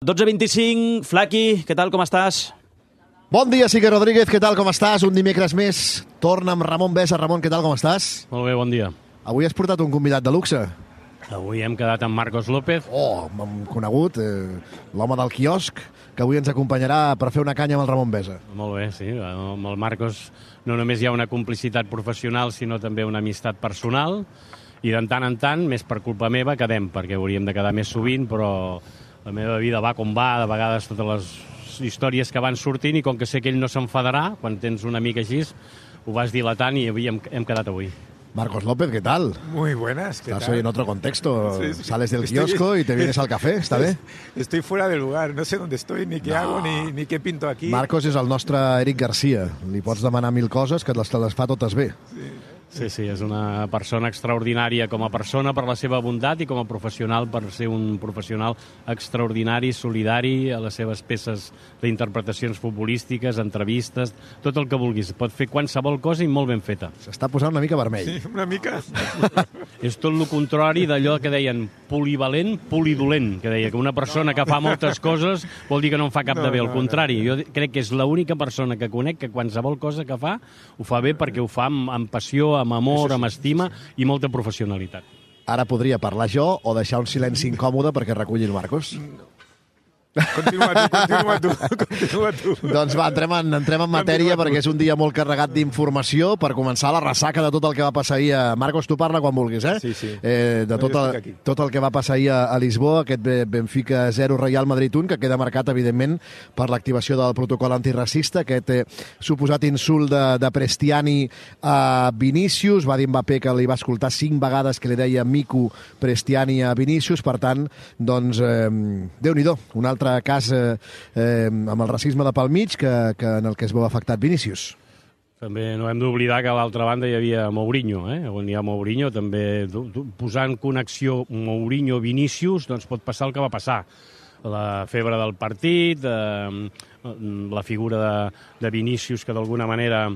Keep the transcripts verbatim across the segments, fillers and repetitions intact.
dotze vint-i-cinc, Flaqui, què tal, com estàs? Bon dia, Sique Rodríguez, què tal, com estàs? Un dimecres més, torna amb Ramon Besa. Ramon, què tal, com estàs? Molt bé, bon dia. Avui has portat un convidat de luxe. Avui hem quedat amb Marcos López. Oh, m'hem conegut, eh, l'home del quiosc, que avui ens acompanyarà per fer una canya amb el Ramon Besa. Molt bé, sí. Amb el Marcos no només hi ha una complicitat professional, sinó també una amistat personal, i de tant en tant, més per culpa meva, quedem, perquè hauríem de quedar més sovint, però la meva vida va com va, de vegades totes les històries que van sortint, i com que sé que ell no s'enfadarà, quan tens un amic així, ho vas dilatant i avui hem, hem quedat avui. Marcos López, ¿qué tal? Muy buenas, ¿qué Estás tal? hoy en otro contexto, Sí, sí. sales del Estoy- kiosco y te vienes al café, ¿está bien? Estoy fuera de lugar, no sé dónde estoy, ni qué No. hago, ni, ni qué pinto aquí. Marcos és el nostre Eric Garcia. Li pots demanar mil coses que les, te les fa totes bé. Sí, sí, és una persona extraordinària com a persona per la seva bondat i com a professional per ser un professional extraordinari, solidari a les seves peces d'interpretacions futbolístiques, entrevistes, tot el que vulguis. Pot fer qualsevol cosa i molt ben feta. S'està posant una mica vermell. Sí, una mica. És tot el contrari d'allò que deien polivalent, polidolent, que deia que una persona que fa moltes coses vol dir que no en fa cap No, de bé. Al no, contrari, jo crec que és l'única persona que conec que qualsevol cosa que fa ho fa bé perquè ho fa amb, amb passió, amb amor, amb estima i molta professionalitat. Ara podria parlar jo o deixar un silenci incòmode perquè reculli el Marcos. Continua tu, continua tu, continua tu. Doncs va, entrem en, entrem en matèria perquè és un dia molt carregat d'informació per començar la ressaca de tot el que va passar ahir a... Marcos, tu parla quan vulguis, eh? Sí, sí. Eh, de No, tot, jo el, estic aquí. tot el que va passar ahir a, a Lisboa, aquest Be- Benfica zero Real Madrid un, que queda marcat, evidentment, per l'activació del protocol antiracista, aquest eh, suposat insult de, de Prestiani a Vinícius. Va dir Mbappé que li va escoltar cinc vegades que li deia mico Prestiani a Vinícius. Per tant, doncs, eh, Déu-n'hi-do, un altre cas eh, eh, amb el racisme de pel mig que, que en el que es veu afectat Vinícius. També no hem d'oblidar que a l'altra banda hi havia Mourinho, eh? On hi ha Mourinho, també du- du- posant connexió Mourinho-Vinícius, doncs pot passar el que va passar. La febre del partit, eh, la figura de, de Vinícius, que d'alguna manera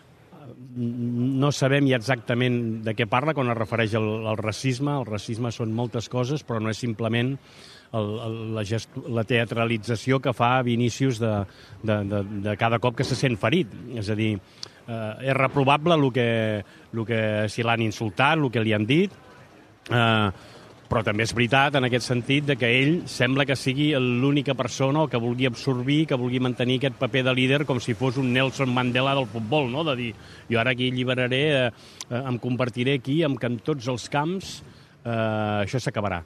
no sabem ja exactament de què parla quan es refereix al, al racisme. El racisme són moltes coses, però no és simplement el, el, la, gest, la teatralització que fa Vinícius de, de, de, de cada cop que se sent ferit. És a dir, eh, és reprovable el que, el que si l'han insultat, el que li han dit, eh, però també és veritat en aquest sentit de que ell sembla que sigui l'única persona o que vulgui absorbir, que vulgui mantenir aquest paper de líder com si fos un Nelson Mandela del futbol, no? De dir, jo ara aquí alliberaré, eh, eh, em convertiré aquí, en que en tots els camps eh, això s'acabarà.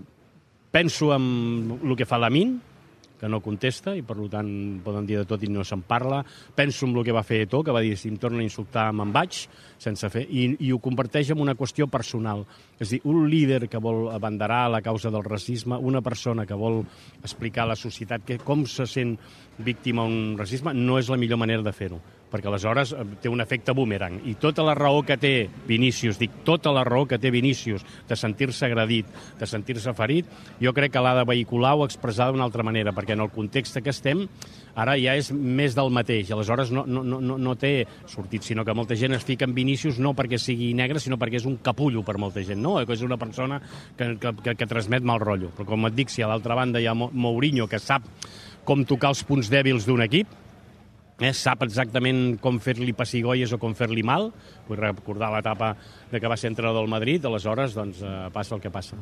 Penso en el que fa Lamine, que no contesta, i per tant poden dir de tot i no se'n parla. Penso en el que va fer Eto'o, que va dir si em torna a insultar me'n vaig, sense fer, i, i ho converteix en una qüestió personal. És a dir, un líder que vol abanderar la causa del racisme, una persona que vol explicar a la societat que com se sent víctima d'un racisme, no és la millor manera de fer-ho, perquè aleshores eh, té un efecte boomerang. I tota la raó que té Vinícius, dic, tota la raó que té Vinícius de sentir-se agredit, de sentir-se ferit, jo crec que l'ha de vehicular o expressar d'una altra manera, perquè en el context que estem, ara ja és més del mateix. Aleshores no, no, no, no té sortit, sinó que molta gent es fica en Vinícius no perquè sigui negre, sinó perquè és un capullo per molta gent, no? Que és una persona que, que, que, que transmet mal rotllo. Però com et dic, si a l'altra banda hi ha Mourinho, que sap com tocar els punts dèbils d'un equip, eh, sap exactament com fer-li pessigolles o com fer-li mal, vull recordar l'etapa de que va ser entrenador del Madrid, aleshores doncs, eh, passa el que passa.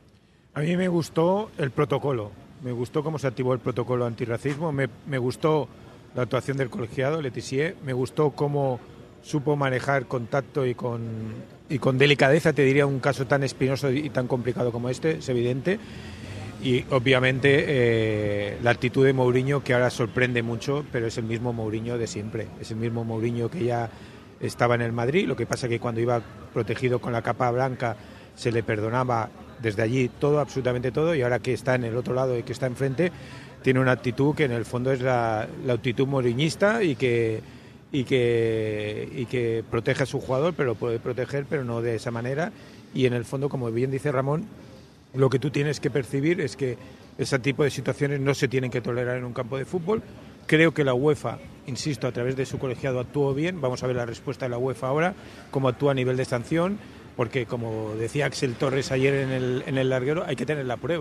A mí me gustó el protocolo, me gustó cómo se activó el protocolo antirracismo, me, me gustó la actuación del colegiado, Letizier, me gustó cómo supo manejar contacto y con, y con delicadeza, te diría, un caso tan espinoso y tan complicado como este, es evidente. Y obviamente eh, la actitud de Mourinho, que ahora sorprende mucho, pero es el mismo Mourinho de siempre, es el mismo Mourinho que ya estaba en el Madrid, lo que pasa que cuando iba protegido con la capa blanca se le perdonaba desde allí todo, absolutamente todo, y ahora que está en el otro lado y que está enfrente, tiene una actitud que en el fondo es la, la actitud mourinhista y que, y, que, y que protege a su jugador, pero lo puede proteger, pero no de esa manera, y en el fondo, como bien dice Ramón, lo que tú tienes que percibir es que ese tipo de situaciones no se tienen que tolerar en un campo de fútbol. Creo que la UEFA, insisto, a través de su colegiado actuó bien. Vamos a ver la respuesta de la UEFA ahora, cómo actúa a nivel de sanción, porque como decía Axel Torres ayer en el, en el larguero, hay que tener la prueba.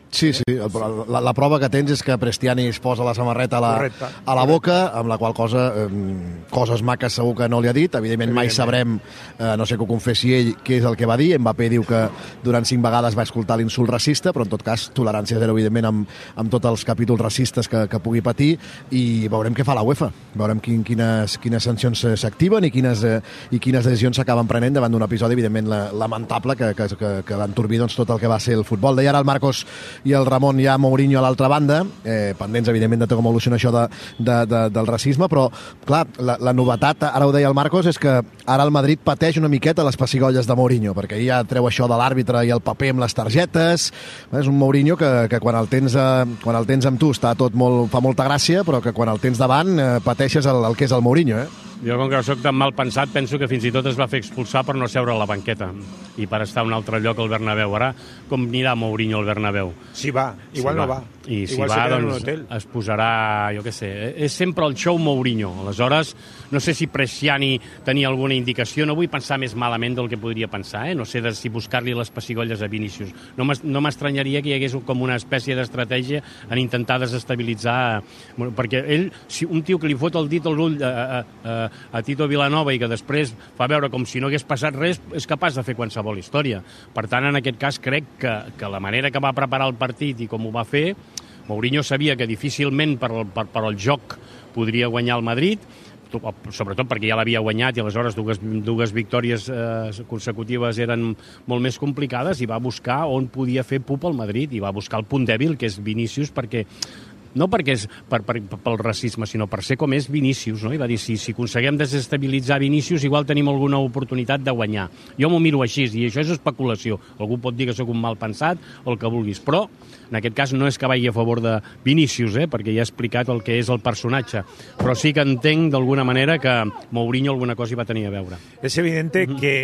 Sí, sí, la, la prova que tens és que Prestiani es posa la samarreta a la, Correcte. a la boca, amb la qual cosa eh, coses maques segur que no li ha dit, evidentment mai sabrem, eh, no sé que ho confessi ell, què és el que va dir. Mbappé diu que durant cinc vegades va escoltar l'insult racista, però en tot cas tolerància zero, evidentment, amb, amb tots els capítols racistes que, que pugui patir, i veurem què fa la UEFA, veurem quin, quines, quines sancions s'activen i quines, eh, i quines decisions s'acaben prenent davant d'un episodi, evidentment, la, lamentable que, que, que, que va entorbir doncs, tot el que va ser el futbol. Deia ara el Marcos i el Ramon ja Mourinho a l'altra banda, eh, pendents, evidentment, de com evoluciona això de, de, de, del racisme, però, clar, la, la novetat, ara ho deia el Marcos, és que ara el Madrid pateix una miqueta les pessigolles de Mourinho, perquè ja treu això de l'àrbitre i el paper amb les targetes. És un Mourinho que, que quan, el tens, eh, quan el tens amb tu està tot molt, fa molta gràcia, però que quan el tens davant eh, pateixes el, el que és el Mourinho, eh? Jo, com que soc tan mal pensat, penso que fins i tot es va fer expulsar per no seure a la banqueta i per estar a un altre lloc al Bernabéu. Ara, com anirà Mourinho al Bernabéu? Si va, igual si no va. I si igual va, doncs, es posarà, jo què sé, és sempre el show Mourinho. Aleshores, no sé si Prestiani tenia alguna indicació, no vull pensar més malament del que podria pensar, eh? No sé de si buscar-li les pessigolles a Vinícius. No m'estranyaria que hi hagués com una espècie d'estratègia en intentar desestabilitzar, perquè ell, si un tio que li fot el dit a l'ull a, a, a, a Tito Vilanova i que després fa veure com si no hagués passat res, és capaç de fer qualsevol història. Per tant, en aquest cas, crec que, que la manera que va preparar el partit i com ho va fer, Mourinho sabia que difícilment per, per, per el joc podria guanyar el Madrid, sobretot perquè ja l'havia guanyat i aleshores dues, dues victòries eh, consecutives eren molt més complicades, i va buscar on podia fer pup al Madrid, i va buscar el punt dèbil, que és Vinícius, perquè no perquè és per, per, pel racisme, sinó per ser com és Vinícius, no? I va dir, si, si aconseguim desestabilitzar Vinícius, igual tenim alguna oportunitat de guanyar. Jo m'ho miro així, i això és especulació. Algú pot dir que sóc un mal pensat, o el que vulguis, però en aquest cas no és que vagi a favor de Vinícius, eh? Perquè ja he explicat el que és el personatge, però sí que entenc d'alguna manera que Mourinho alguna cosa hi va tenir a veure. És evident uh-huh. que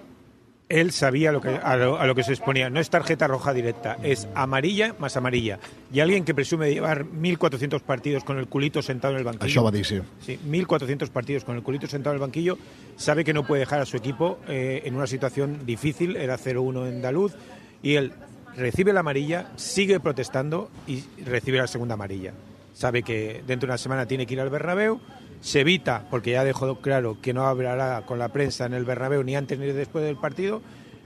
él sabía lo que, a, lo, a lo que se exponía. No es tarjeta roja directa, es amarilla más amarilla. Y alguien que presume de llevar mil cuatrocientos partidos con el culito sentado en el banquillo... Això va dir, sí. Sí, mil cuatrocientos partidos con el culito sentado en el banquillo, sabe que no puede dejar a su equipo eh, en una situación difícil. Era cero uno en andaluz, y él recibe la amarilla, sigue protestando y recibe la segunda amarilla. Sabe que dentro de una semana tiene que ir al Bernabéu, se evita, porque ya dejó claro que no hablará con la prensa en el Bernabéu ni antes ni después del partido,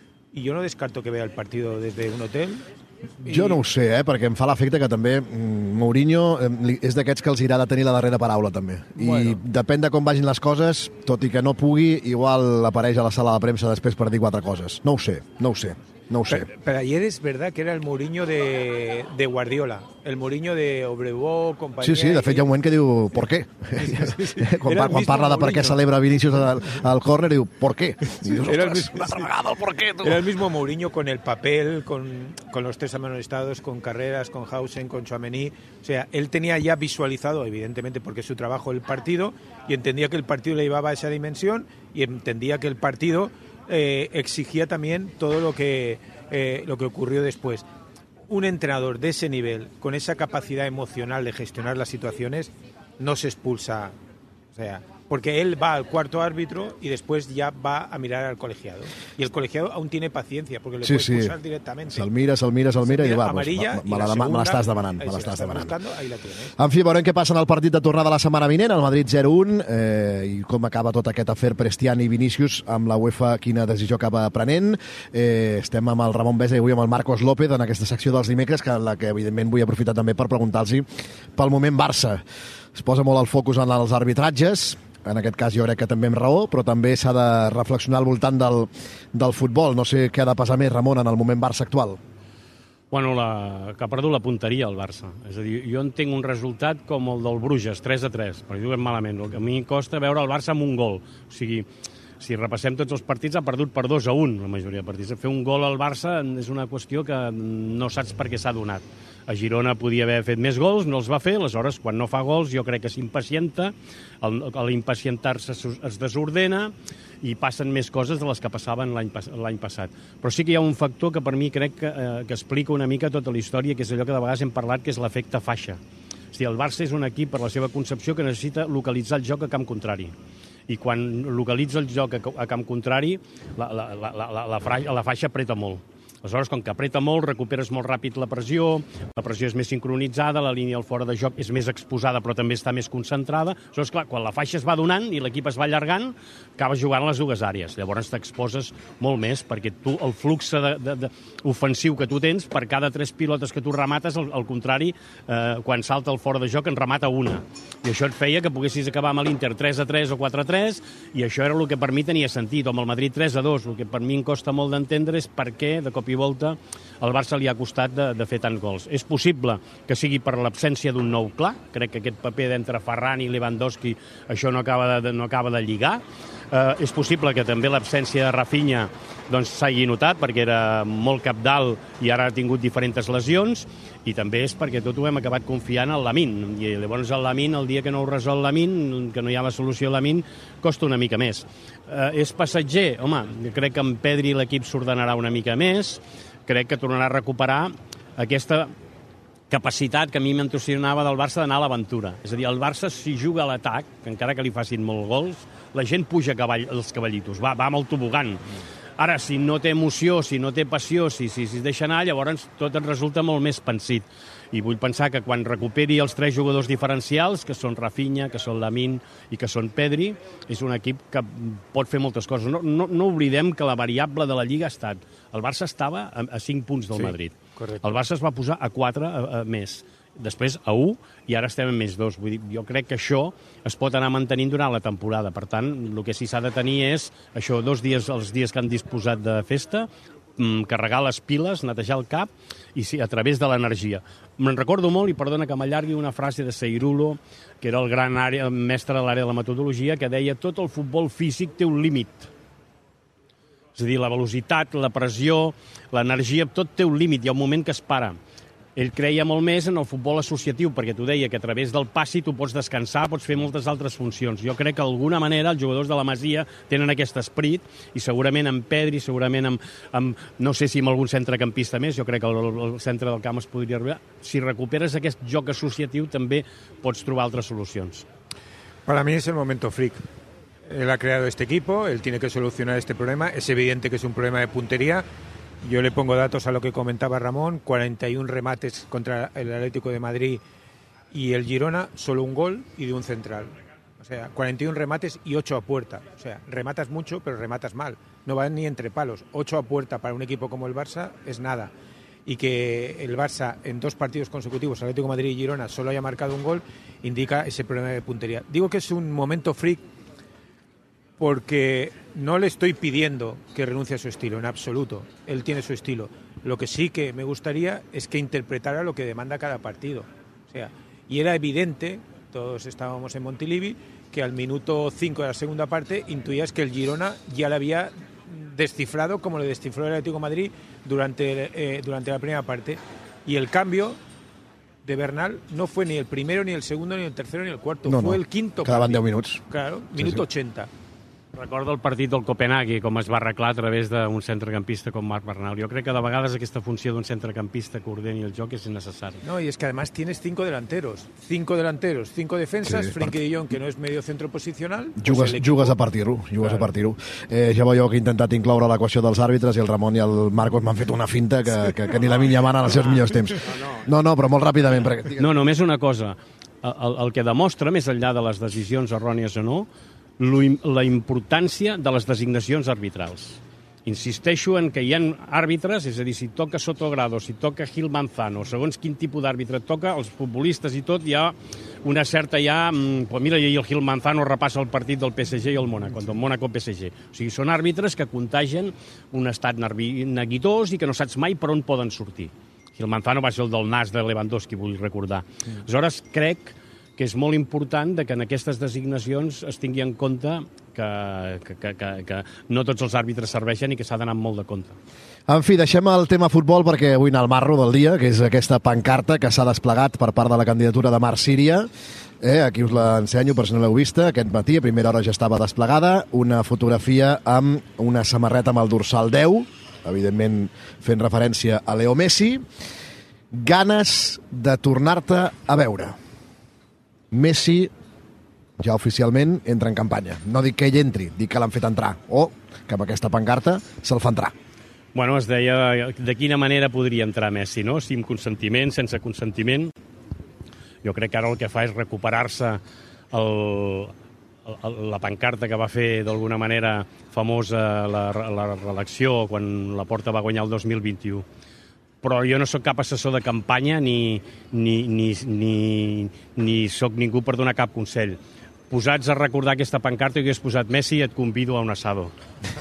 y yo no descarto que vea el partido desde un hotel. I... Jo no ho sé, eh, perquè em fa l'efecte que també mm, Mourinho eh, és d'aquests que els irà de tenir la darrera paraula, també. I bueno, depèn de com vagin les coses, tot i que no pugui, igual apareix a la sala de premsa després per dir quatre coses. No ho sé, no ho sé. No ho sé. Pero, pero ayer es verdad que era el Mourinho de, de Guardiola, el Mourinho de Obrevó, compañía... Sí, sí, de fet hi ha un moment que diu ¿por qué? Sí, sí, sí. Quan, par, quan parla de per què celebra Vinícius al, al córner, diu ¿por qué? I dius, era el mismo, una altra vegada el ¿por qué? Tu? Era el mismo Mourinho con el papel, con, con los tres amonestados, con Carreras, con Hausen, con Tchouaméni. O sea, él tenía ya visualizado, evidentemente porque es su trabajo, el partido, y entendía que el partido le llevaba a esa dimensión, y entendía que el partido eh, exigía también todo lo que... Eh, lo que ocurrió después. Un entrenador de ese nivel, con esa capacidad emocional de gestionar las situaciones, no se expulsa, o sea, porque él va al cuarto árbitro y después ya va a mirar al colegiado. Y el colegiado aún tiene paciencia, porque le sí, puede sí. expulsar directamente. Se'l mira, se'l mira, se'l mira, se i va, amarilla, pues, me, me, me l'estàs demanant. Me l'estàs demanant. Buscando, ahí la tienes. En fi, veurem què passa en el partit de tornada la setmana vinent, el Madrid zero un, eh, i com acaba tot aquest afer Prestiani i Vinícius amb la UEFA, quina decisió acaba prenent. Eh, estem amb el Ramon Besa i avui amb el Marcos López en aquesta secció dels dimecres, que la que evidentment vull aprofitar també per preguntar-los pel moment Barça. Es posa molt el focus en els arbitratges, en aquest cas jo crec que també amb raó, però també s'ha de reflexionar al voltant del, del futbol. No sé què ha de passar més, Ramon, en el moment Barça actual. Bueno, la, que ha perdut la punteria el Barça. És a dir, jo entenc un resultat com el del Bruges, tres a tres, perquè juguem malament. El que a mi costa veure el Barça amb un gol. O sigui, si repassem tots els partits, ha perdut per dos a un, la majoria de partits. Fer un gol al Barça és una qüestió que no saps per què s'ha donat. A Girona podia haver fet més gols, no els va fer, aleshores, quan no fa gols, jo crec que s'impacienta, a l'impacientar-se es desordena i passen més coses de les que passaven l'any passat. Però sí que hi ha un factor que per mi crec que, eh, que explica una mica tota la història, que és allò que de vegades hem parlat, que és l'efecte faixa. O sigui, el Barça és un equip, per la seva concepció, que necessita localitzar el joc a camp contrari. I quan localitza el joc a camp contrari, la, la, la, la, la, la faixa apreta molt. Aleshores, com que apreta molt, recuperes molt ràpid la pressió, la pressió és més sincronitzada, la línia al fora de joc és més exposada, però també està més concentrada. Aleshores, clar, quan la faixa es va donant i l'equip es va allargant, acabes jugant a les dues àrees. Llavors t'exposes molt més, perquè tu, el flux de, de, de, ofensiu que tu tens, per cada tres pilotes que tu remates, al, al contrari, eh, quan salta el fora de joc en remata una. I això et feia que poguessis acabar amb l'Inter tres a tres o quatre a tres, i això era el que per mi tenia sentit, o amb el Madrid tres a dos. El que per mi em costa molt d'entendre és per què, de cop i volta, al Barça li ha costat de, de fer tants gols. És possible que sigui per l'absència d'un nou clar. Crec que aquest paper d'entre Ferran i Lewandowski això no acaba de, no acaba de lligar. Eh, és possible que també l'absència de Rafinha doncs, s'hagi notat, perquè era molt capdalt i ara ha tingut diferents lesions, i també és perquè tot ho hem acabat confiant en Lamine. I llavors el Lamine, el dia que no ho resol Lamine, que no hi ha la solució a Lamine, costa una mica més. Eh, és passatger? Home, crec que amb Pedri l'equip s'ordenarà una mica més, crec que tornarà a recuperar aquesta capacitat que a mi m'entusiasmava del Barça d'anar a l'aventura. És a dir, el Barça, si juga a l'atac, que encara que li facin molts gols, la gent puja cavall, els cavallitos, va, va amb el tobogan. Ara, si no té emoció, si no té passió, si, si, si es deixa anar, llavors tot et resulta molt més pensit. I vull pensar que quan recuperi els tres jugadors diferencials, que són Rafinha, que són Lamine i que són Pedri, és un equip que pot fer moltes coses. No, no, no oblidem que la variable de la Lliga ha estat... El Barça estava a, a cinc punts del sí, Madrid. Correcte. El Barça es va posar a quatre a, a més. Després a un, i ara estem en més dos. Vull dir, jo crec que això es pot anar mantenint durant la temporada. Per tant, el que sí s'ha de tenir és això, dos dies, els dies que han disposat de festa, carregar les piles, netejar el cap, i sí, a través de l'energia. Me'n recordo molt, i perdona que m'allargui, una frase de Seirulo, que era el gran àrea, el mestre de l'àrea de la metodologia, que deia tot el futbol físic té un límit. És a dir, la velocitat, la pressió, l'energia, tot té un límit, hi ha un moment que es para. Ell creia molt més en el futbol associatiu, perquè t'ho deia, que a través del passi tu pots descansar, pots fer moltes altres funcions. Jo crec que d'alguna manera els jugadors de la Masia tenen aquest esperit, i segurament amb Pedri, segurament amb, amb no sé si amb algun centrecampista més, jo crec que el, el centre del camp es podria arribar. Si recuperes aquest joc associatiu també pots trobar altres solucions. Para mí es el momento freak. Él ha creado este equipo, él tiene que solucionar este problema. Es evidente que es un problema de puntería. Yo le pongo datos a lo que comentaba Ramón, cuarenta y un remates contra el Atlético de Madrid y el Girona, solo un gol y de un central. O sea, cuarenta y un remates y ocho a puerta. O sea, rematas mucho, pero rematas mal. No van ni entre palos. ocho a puerta para un equipo como el Barça es nada. Y que el Barça en dos partidos consecutivos, Atlético de Madrid y Girona, solo haya marcado un gol, indica ese problema de puntería. Digo que es un momento freak porque no le estoy pidiendo que renuncie a su estilo, en absoluto. Él tiene su estilo. Lo que sí que me gustaría es que interpretara lo que demanda cada partido. O sea, y era evidente, todos estábamos en Montilivi, que al minuto cinco de la segunda parte intuías que el Girona ya le había descifrado como le descifró el Atlético de Madrid durante, eh, durante la primera parte. Y el cambio de Bernal no fue ni el primero, ni el segundo, ni el tercero, ni el cuarto. No, fue no. el quinto. Quedaven deu minuts. Claro, minuto sí, sí. ochenta. Recordo el partit del Copenhague, com es va arreglar a través d'un centrecampista com Marc Bernal. Jo crec que de vegades aquesta funció d'un centrecampista que ordeni el joc és innecessari. No, y es que además tienes cinco delanteros. Cinco delanteros, cinco defensas, sí, Frenkie de Jong, que no és medio centro posicional. Jugues, pues equipo... jugues a partir-ho, jugues claro. a partir-ho. Eh, ja veieu que he intentat incloure l'equació dels àrbitres i el Ramon i el Marcos m'han fet una finta que, que, que ni la minya mana en els seus millors temps. No, no, però molt ràpidament. Perquè... No, només una cosa. El, el que demostra, més enllà de les decisions errònies o no, la importància de les designacions arbitrals. Insisteixo en que hi ha àrbitres, és a dir, si toca Sotogrado, si toca Gil Manzano, segons quin tipus d'àrbitre toca, els futbolistes i tot, hi ha una certa ja... Pues mira, ahir el Gil Manzano repassa el partit del P S G i el Mónaco, del Mónaco-P S G. O sigui, són àrbitres que contagien un estat neguitós i que no saps mai per on poden sortir. Gil Manzano va ser el del nas de Lewandowski, vull recordar. Aleshores, crec que és molt important que en aquestes designacions es tingui en compte que, que, que, que, que no tots els àrbitres serveixen i que s'ha d'anar amb molt de compte. En fi, deixem el tema futbol perquè vull anar al marro del dia, que és aquesta pancarta que s'ha desplegat per part de la candidatura de Mar Síria. Eh, aquí us l'ensenyo per si no l'heu vista. Aquest matí, a primera hora ja estava desplegada, una fotografia amb una samarreta amb el dorsal deu, evidentment fent referència a Leo Messi. Ganes de tornar-te a veure. Messi ja oficialment entra en campanya. No dic que ell entri, dic que l'han fet entrar, o que amb aquesta pancarta se'l fa entrar. Bueno, es deia de quina manera podria entrar Messi, no? Si amb consentiment, sense consentiment. Jo crec que ara el que fa és recuperar-se el, el, la pancarta que va fer d'alguna manera famosa la, la reelecció quan la Porta va guanyar el dos mil vint-i-u. Però jo no sóc cap assessor de campanya ni, ni, ni, ni, ni sóc ningú per donar cap consell. Posats a recordar aquesta pancarta, jo hagués posat Messi, et convido a un asado.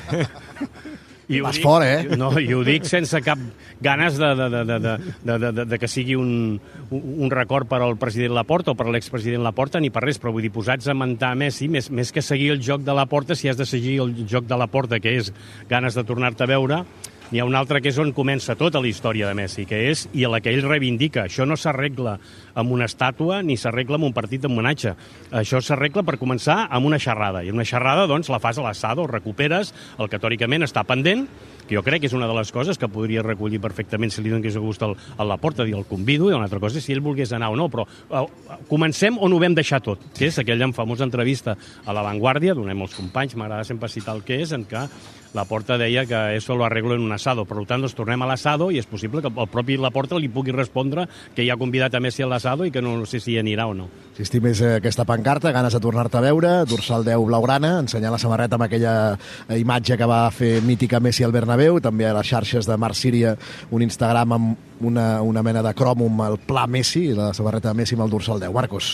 I Vas fort, eh? No, i ho dic sense cap ganes de, de, de, de, de, de, de, de que sigui un, un record per al president Laporta o per a l'expresident Laporta, ni per res, però vull dir, posats a mentar Messi, més, més que seguir el joc de Laporta, si has de seguir el joc de Laporta, que és ganes de tornar-te a veure, n'hi ha un altre que és on comença tota la història de Messi, que és, i a la que ell reivindica, això no s'arregla amb una estàtua ni s'arregla amb un partit d'homenatge. Això s'arregla per començar amb una xerrada. I una xerrada, doncs, la fas a l'assado, recuperes el que teòricament està pendent, que jo crec que és una de les coses que podria recollir perfectament si li donés gust al, a la Porta, dir el convido, i una altra cosa és si ell volgués anar o no, però uh, comencem on ho vam deixar tot, que és aquella famosa entrevista a La Vanguardia, donem els companys, m'agrada sempre citar el que és, en què la Porta deia que això lo arreglo en un asado. Per tant, doncs tornem a l'assado i és possible que el propi Laporta li pugui respondre que ja ha convidat a Messi a l'assado i que no sé si hi anirà o no. Si estimes aquesta pancarta, ganes de tornar-te a veure, dorsal deu blaugrana, ensenyar la samarreta amb aquella imatge que va fer mítica Messi al Bernabéu, també a les xarxes de Marc Síria, un Instagram amb una, una mena de cròmum, el pla Messi, la samarreta de Messi amb el dorsal deu. Marcos.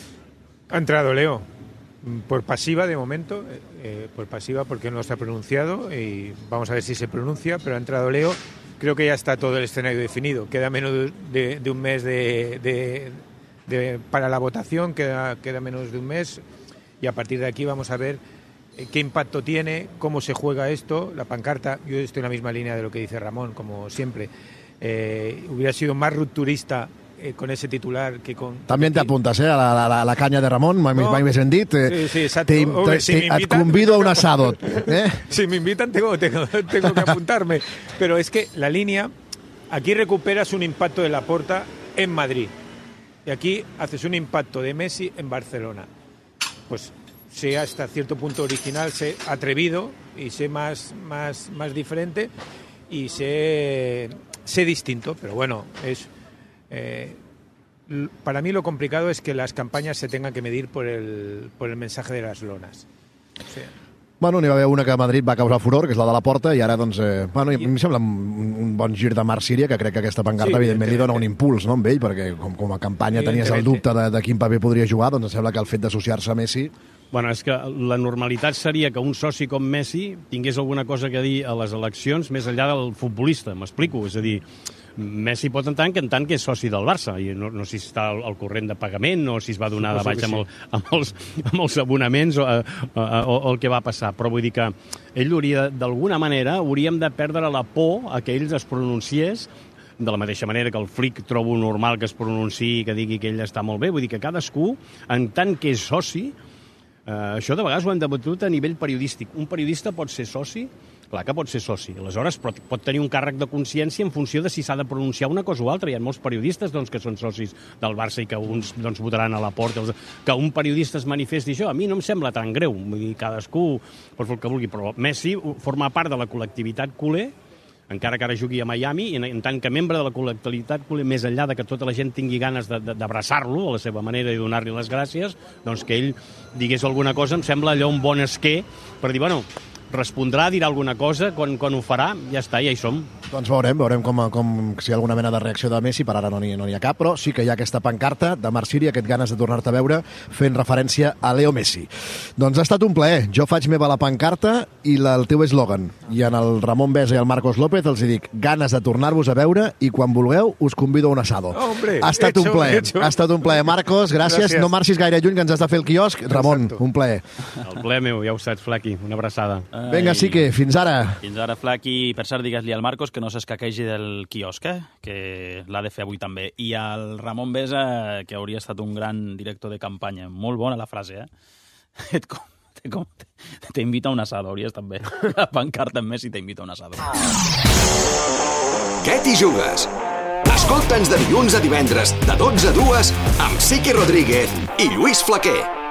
Ha entrado Leo. Por pasiva de momento, eh, por pasiva porque no está pronunciado y vamos a ver si se pronuncia, pero ha entrado Leo. Creo que ya está todo el escenario definido. Queda menos de, de un mes de, de, de, para la votación, queda, queda menos de un mes y a partir de aquí vamos a ver qué impacto tiene, cómo se juega esto. La pancarta, yo estoy en la misma línea de lo que dice Ramón, como siempre. Eh, hubiera sido más rupturista con ese titular que con... També te apuntes, eh, a la, la, la canya de Ramon, mai, no, mai més ben dit. Sí, sí, exacto. Te, te, si te, et convido a un asado. ¿Eh? Si me invitan tengo, tengo, tengo que apuntarme. Pero es que la línea, aquí recuperas un impacto de Laporta en Madrid. Y aquí haces un impacto de Messi en Barcelona. Pues sé hasta cierto punto original, sé atrevido y sé más, más, más diferente y sé, sé distinto, pero bueno, es... Eh, para mí lo complicado es que las campañas se tengan que medir por el, por el mensaje de las lonas. O sea, bueno, n'hi va haver una que a Madrid va causar furor, que és la de la Porta, i ara, doncs, eh, bueno, I... a mi em sembla un, un bon gir de Marc Síria, que crec que aquesta pancarta, sí, evidentment, li dona un impuls, no, amb ell, perquè com, com a campanya tenies el dubte de, de quin paper podria jugar, doncs em sembla que el fet d'associar-se a Messi... Bueno, és que la normalitat seria que un soci com Messi tingués alguna cosa que dir a les eleccions més enllà del futbolista, m'explico? És a dir, Messi pot en tant que en tant que és soci del Barça, i no, no sé si està al, al corrent de pagament o si es va donar de baix amb, el, amb, els, amb els abonaments o, o, o, o el que va passar, però vull dir que ell hauria, d'alguna manera, hauríem de perdre la por a que ell es pronunciés de la mateixa manera que el Flick trobo normal que es pronunciï i que digui que ell està molt bé. Vull dir que cadascú, en tant que és soci, Uh, això de vegades ho hem debatut a nivell periodístic. Un periodista pot ser soci, clar que pot ser soci, aleshores pot, pot tenir un càrrec de consciència en funció de si s'ha de pronunciar una cosa o altra. Hi ha molts periodistes doncs, que són socis del Barça i que uns doncs, votaran a la Porta. Que un periodista es manifesti això, a mi no em sembla tan greu. Vull dir, cadascú pot fer el que vulgui, però Messi forma part de la col·lectivitat culer, encara que ara jugui a Miami, i en tant que membre de la col·lectivitat culer, més enllà de que tota la gent tingui ganes d'abraçar-lo a la seva manera i donar-li les gràcies, doncs que ell digués alguna cosa, em sembla allò un bon esquer per dir, bueno, respondrà, dirà alguna cosa, quan, quan ho farà, ja està, ja hi som. Doncs veurem, veurem com, com si hi ha alguna mena de reacció de Messi, per ara no n'hi no ha cap, però sí que hi ha aquesta pancarta de Marc Síria, aquest ganes de tornar-te a veure, fent referència a Leo Messi. Doncs ha estat un plaer. Jo faig meva la pancarta i la, el teu eslògan. I en el Ramon Besa i el Marcos López els dic ganes de tornar-vos a veure i quan vulgueu us convido a un asado. Oh, hombre, ha estat hecho, un plaer. Hecho. Ha estat un plaer, Marcos. Gràcies. Gràcies. No marxis gaire lluny, que ens has de fer el quiosc. Ramon, exacto. Un plaer. El plaer meu, ja ho saps, Flaqui. Una abraçada. Ai. Vinga, sí que fins ara. Fins ara, Flaqui. Per cert, digues-li al Marcos que no s'escaquegi del quiosc, eh? Que l'ha de fer avui també. I al Ramon Besa, que hauria estat un gran director de campanya. Molt bona la frase, eh? Et com, te, com, te invita a un asado, hauria estat bé. La pancarta en Messi t'invita a un asado. Què t'hi jugues? Escolta'ns de dilluns a divendres, de dotze a dues, amb Siqui Rodríguez i Lluís Flaquer.